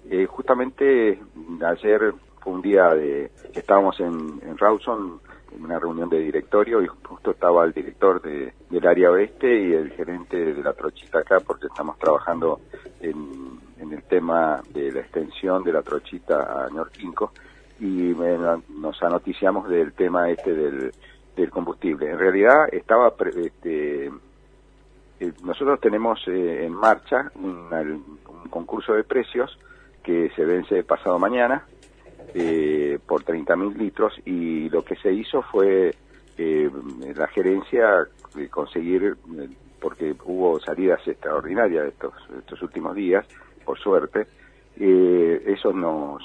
Justamente ayer fue un día estábamos en Rawson en una reunión de directorio y justo estaba el director del área oeste y el gerente de la Trochita acá porque estamos trabajando en el tema de la extensión de la Trochita a Ñorquinco y nos anoticiamos del tema del combustible. En realidad estaba nosotros tenemos en marcha un concurso de precios que se vence pasado mañana por 30.000 litros y lo que se hizo fue la gerencia conseguir, porque hubo salidas extraordinarias estos últimos días, por suerte, eso nos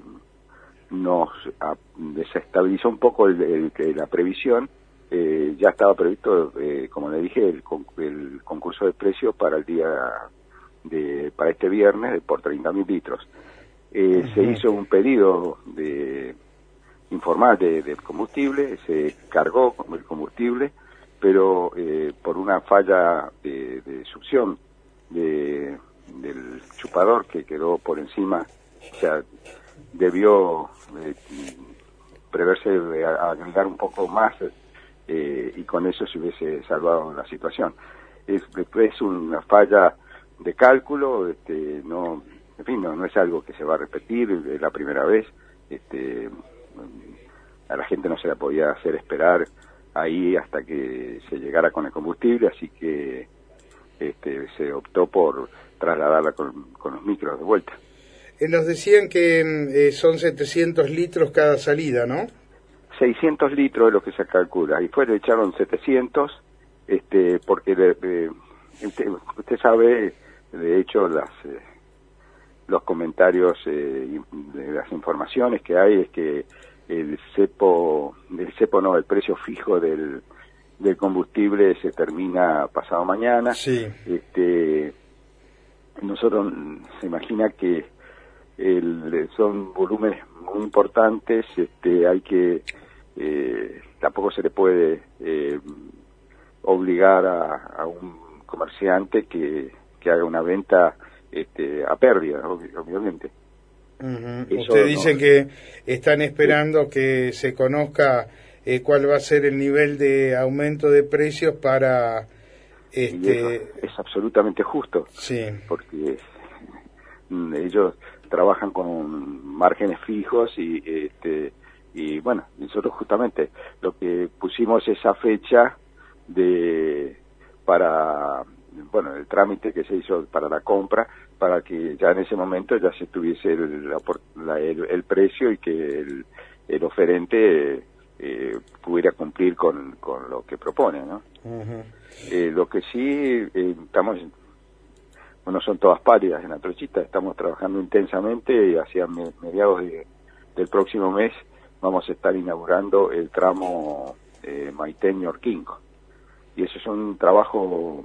desestabilizó un poco la previsión. Ya estaba previsto, como le dije, el concurso de precios para el día para este viernes por 30.000 litros. Se hizo un pedido informal del combustible, se cargó el combustible, pero por una falla de succión del chupador que quedó por encima, o sea, debió preverse agregar un poco más y con eso se hubiese salvado la situación. Es una falla de cálculo, no es algo que se va a repetir, es la primera vez, a la gente no se la podía hacer esperar ahí hasta que se llegara con el combustible, así que se optó por trasladarla con los micros de vuelta. Nos decían que son 700 litros cada salida, ¿no? 600 litros es lo que se calcula, y le echaron 700, porque usted sabe, de hecho, los comentarios de las informaciones que hay es que el precio fijo del combustible se termina pasado mañana. Sí. Nosotros se imagina que son volúmenes muy importantes, hay que tampoco se le puede obligar a un comerciante que haga una venta a pérdida, obviamente. Usted dice que están esperando que se conozca cuál va a ser el nivel de aumento de precios para Y es absolutamente justo, sí, porque ellos trabajan con márgenes fijos y bueno, nosotros justamente lo que pusimos esa fecha para el trámite que se hizo para la compra, para que ya en ese momento ya se tuviese el precio y que el oferente pudiera cumplir con lo que propone, ¿no? Lo que sí no son todas pálidas en la Trochita, estamos trabajando intensamente y hacia mediados del próximo mes vamos a estar inaugurando el tramo Maitén-Ñorquinco, y eso es un trabajo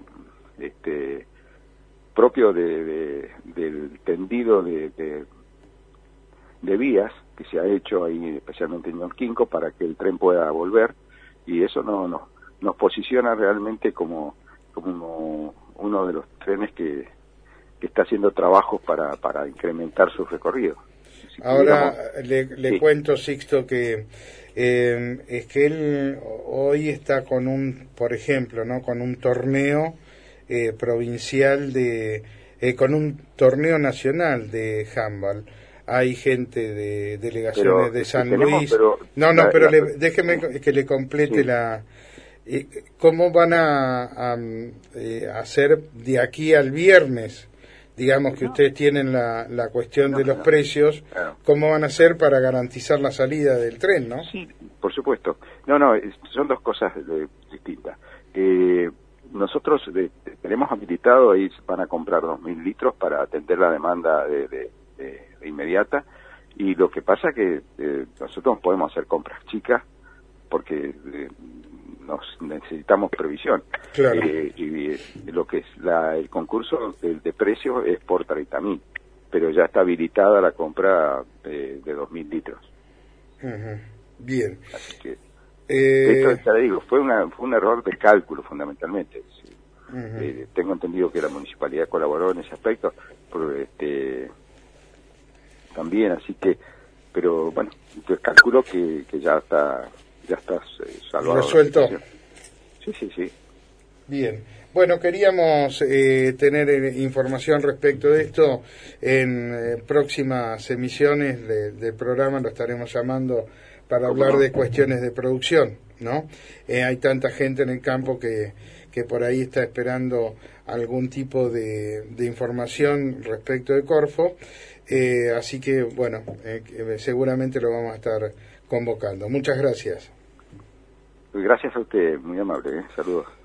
propio del tendido de vías que se ha hecho ahí, especialmente en Ñorquinco, para que el tren pueda volver, y eso nos posiciona realmente como uno de los trenes que está haciendo trabajos para incrementar su recorrido. Ahora le cuento, Sixto, que es que él hoy está por ejemplo, ¿no?, con un torneo provincial con un torneo nacional de handball. Hay gente de delegaciones de San Luis. Déjeme que le complete ¿cómo van a hacer de aquí al viernes? Digamos que ustedes tienen la cuestión de los precios, ¿cómo van a hacer para garantizar la salida del tren, no? Sí, por supuesto. Son dos cosas distintas. Nosotros tenemos habilitado, ahí van a comprar 2.000 litros para atender la demanda de inmediata, y lo que pasa que nosotros podemos hacer compras chicas porque necesitamos previsión. Claro. Y lo que es el concurso de precios es por 30.000, pero ya está habilitada la compra de 2.000 litros. Bien. Así que esto, ya le digo, fue un error de cálculo fundamentalmente. Tengo entendido que la municipalidad colaboró en ese aspecto, también, así que, pero bueno, entonces calculo que ya está salvado. ¿Resuelto? Sí. Bien. Bueno, queríamos tener información respecto de esto en próximas emisiones del programa, lo estaremos llamando para hablar de cuestiones de producción, ¿no? Hay tanta gente en el campo que por ahí está esperando algún tipo de información respecto de Corfo, así que, bueno, seguramente lo vamos a estar convocando. Muchas gracias. Gracias a usted, muy amable, saludos.